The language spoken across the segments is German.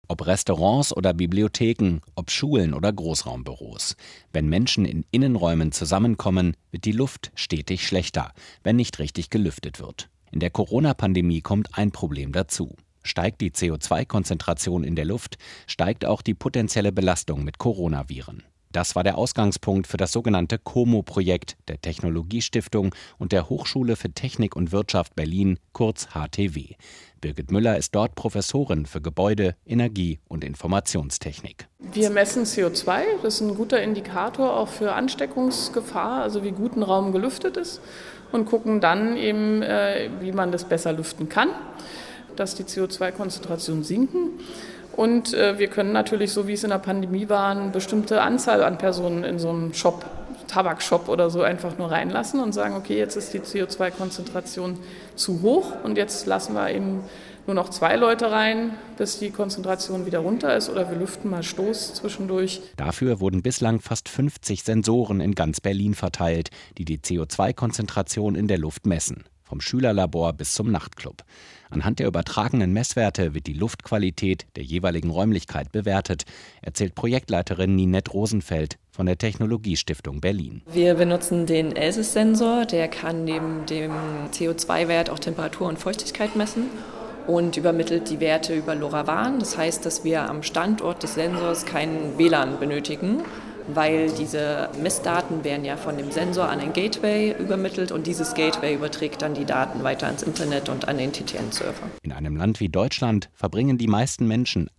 Ob Restaurants oder Bibliotheken, ob Schulen oder Großraumbüros. Wenn Menschen in Innenräumen zusammenkommen, wird die Luft stetig schlechter, wenn nicht richtig gelüftet wird. In der Corona-Pandemie kommt ein Problem dazu. Steigt die CO2-Konzentration in der Luft, steigt auch die potenzielle Belastung mit Coronaviren. Das war der Ausgangspunkt für das sogenannte COMO-Projekt der Technologiestiftung und der Hochschule für Technik und Wirtschaft Berlin, kurz HTW. Birgit Müller ist dort Professorin für Gebäude-, Energie- und Informationstechnik. Wir messen CO2, das ist ein guter Indikator auch für Ansteckungsgefahr, also wie gut ein Raum gelüftet ist, und gucken dann eben, wie man das besser lüften kann, dass die CO2-Konzentrationen sinken. Und wir können natürlich, so wie es in der Pandemie war, eine bestimmte Anzahl an Personen in so einem Shop, Tabakshop oder so, einfach nur reinlassen und sagen, okay, jetzt ist die CO2-Konzentration zu hoch und jetzt lassen wir eben nur noch 2 Leute rein, bis die Konzentration wieder runter ist, oder wir lüften mal Stoß zwischendurch. Dafür wurden bislang fast 50 Sensoren in ganz Berlin verteilt, die die CO2-Konzentration in der Luft messen. Vom Schülerlabor bis zum Nachtclub. Anhand der übertragenen Messwerte wird die Luftqualität der jeweiligen Räumlichkeit bewertet, erzählt Projektleiterin Ninette Rosenfeld von der Technologiestiftung Berlin. Wir benutzen den ELSIS-Sensor, der kann neben dem CO2-Wert auch Temperatur und Feuchtigkeit messen und übermittelt die Werte über LoRaWAN. Das heißt, dass wir am Standort des Sensors keinen WLAN benötigen, weil diese Messdaten werden ja von dem Sensor an ein Gateway übermittelt und dieses Gateway überträgt dann die Daten weiter ans Internet und an den TTN-Server. In einem Land wie Deutschland verbringen die meisten Menschen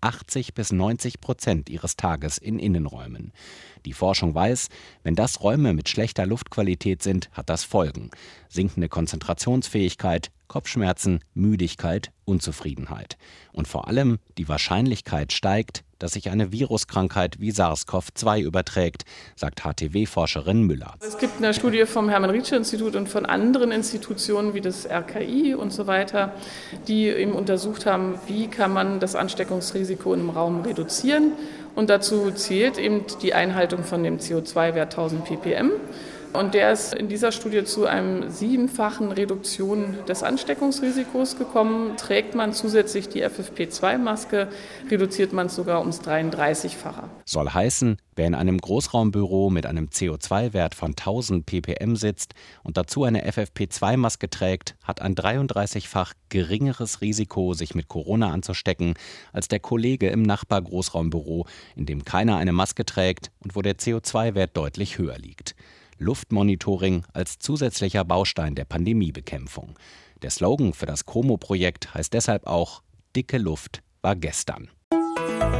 80-90% ihres Tages in Innenräumen. Die Forschung weiß, wenn das Räume mit schlechter Luftqualität sind, hat das Folgen. Sinkende Konzentrationsfähigkeit, Kopfschmerzen, Müdigkeit, Unzufriedenheit. Und vor allem die Wahrscheinlichkeit steigt, dass sich eine Viruskrankheit wie SARS-CoV-2 überträgt, sagt HTW-Forscherin Müller. Es gibt eine Studie vom Hermann-Ritsche-Institut und von anderen Institutionen wie das RKI und so weiter, die eben untersucht haben, wie kann man das Ansteckungsrisiko im Raum reduzieren. Und dazu zählt eben die Einhaltung von dem CO2-Wert 1000 ppm. Und der ist in dieser Studie zu einem 7-fachen Reduktion des Ansteckungsrisikos gekommen. Trägt man zusätzlich die FFP2-Maske, reduziert man es sogar ums 33-fache. Soll heißen, wer in einem Großraumbüro mit einem CO2-Wert von 1000 ppm sitzt und dazu eine FFP2-Maske trägt, hat ein 33-fach geringeres Risiko, sich mit Corona anzustecken, als der Kollege im Nachbar-Großraumbüro, in dem keiner eine Maske trägt und wo der CO2-Wert deutlich höher liegt. Luftmonitoring als zusätzlicher Baustein der Pandemiebekämpfung. Der Slogan für das COMO-Projekt heißt deshalb auch: Dicke Luft war gestern.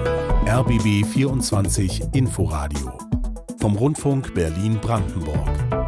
RBB 24 Inforadio vom Rundfunk Berlin-Brandenburg.